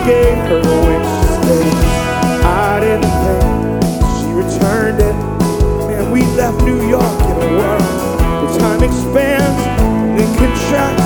gave her when she stayed. I didn't pay, she returned it. Man, we left New York in a whirl. The time expands and then contracts.